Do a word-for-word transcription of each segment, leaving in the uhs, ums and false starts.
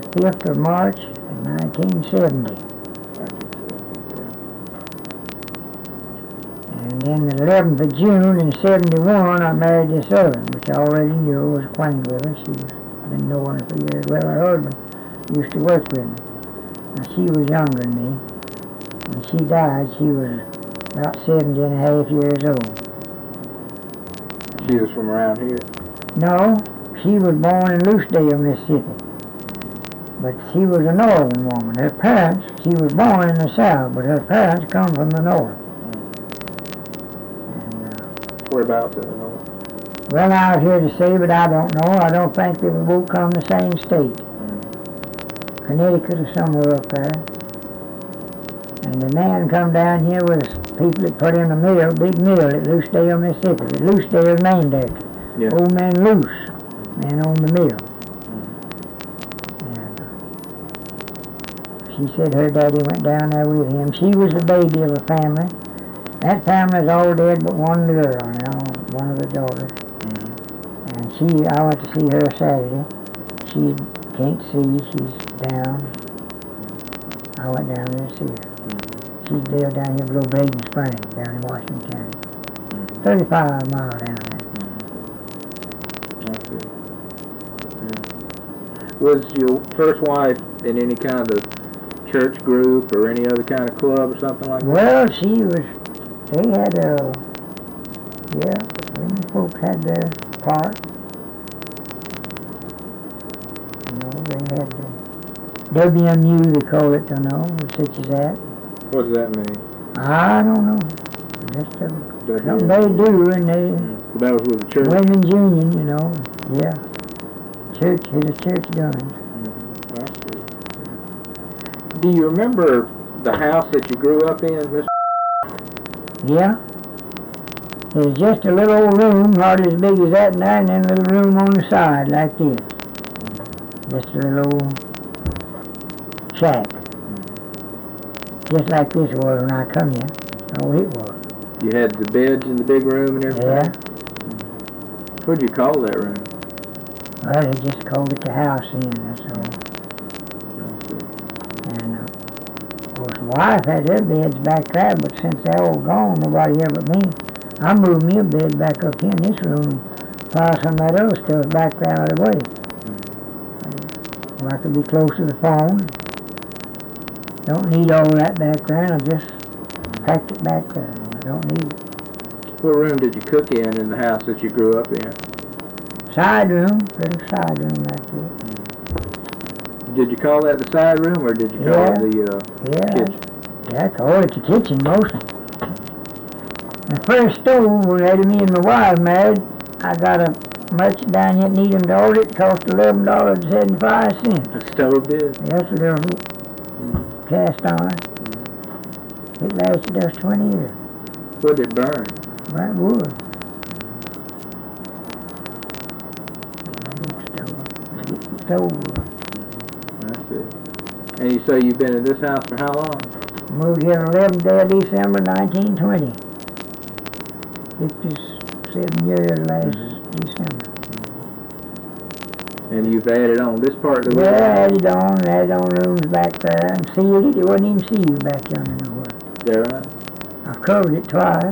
fifth of March, nineteen seventy. And then the eleventh of June in seventy-one, I married this other one, which I already knew, was acquainted with her. She's been knowing her for years. Well, her husband used to work with me. Now, she was younger than me. When she died, she was about seventy and a half years old. She was from around here? No, she was born in Loosedale, Mississippi. But she was a northern woman. Her parents, she was born in the south, but her parents come from the north. Whereabouts in the north? Well, I was here to say, but I don't know. I don't think they would both come the same state. Mm. Connecticut or somewhere up there. And the man come down here with people that put in a mill, big mill at Loosedale, Mississippi. Loosedale is named after. Yeah. Old man Luce, man owned the mill. Mm. And she said her daddy went down there with him. She was the baby of the family. That family's all dead but one girl now, one of the daughters. Mm-hmm. And she, I went to see her Saturday. She can't see, she's down. I went down there to see her. Mm-hmm. She's there down here below Braden Springs, down in Washington County. Mm-hmm. thirty-five miles down there. Mm-hmm. Was your first wife in any kind of church group or any other kind of club or something like that? Well, she was. They had a, yeah, them folks had their part. You know, they had the W M U, they call it, you know, such as that. What does that mean? I don't know. Just a, something they do, and they... Mm. That was with the church? Women's Union, you know, yeah. Church, it was church done. Mm. Do you remember the house that you grew up in, Mister Yeah. It was just a little old room, hardly as big as that and there, and then a little room on the side like this. Just a little old shack. Just like this was when I come here. Oh, it was. You had the beds in the big room and everything? Yeah. What'd you call that room? Well, they just called it the house in, that's all. And, uh, of course, the wife had her beds back there, but since they're all gone, nobody here but me. I moved me a bed back up here in this room, while some of that other stuff back there out of the way. Mm-hmm. Where I could be close to the phone. Don't need all that back there, I just packed it back there. I don't need it. What room did you cook in in the house that you grew up in? Side room, little side room like this. Mm-hmm. Did you call that the side room, or did you call yeah. it the uh, yeah. kitchen? Yeah, I call it the kitchen mostly. The first stove, when me and my wife married, I got a merchant down here at Needham to order it. It cost eleven dollars and seventy-five cents. The stove did? That's a little mm-hmm. cast iron. Mm-hmm. It lasted us twenty years. What did it burn? Burnt wood. Stove. That's it. And you say you've been in this house for how long? Moved here on the eleventh day of December, nineteen twenty. fifty-seven years last mm-hmm. December. And you've added on this part of the yeah, room? Yeah, added on, added on rooms back there, and sealed it. It wasn't even sealed back yonder nowhere. Is that right? I've covered it twice.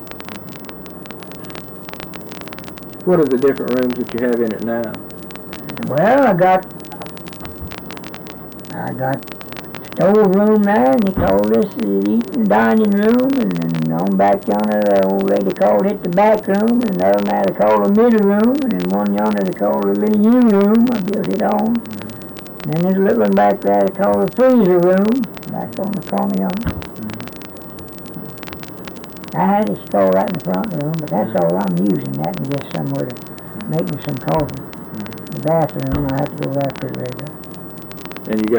What are the different rooms that you have in it now? Well, I got, I got stove room there, and they call this the eating dining room, and then on back yonder, the old lady called it the back room, and the other one they called the middle room, and then one yonder they called the little U room. I built it on. Mm-hmm. And then there's a little one back there they call the freezer room, back on the corner yonder. Mm-hmm. I had it stored right in the front room, but that's all I'm using, that and just somewhere to make me some coffee. Mm-hmm. The bathroom, I have to go there pretty regular. And you got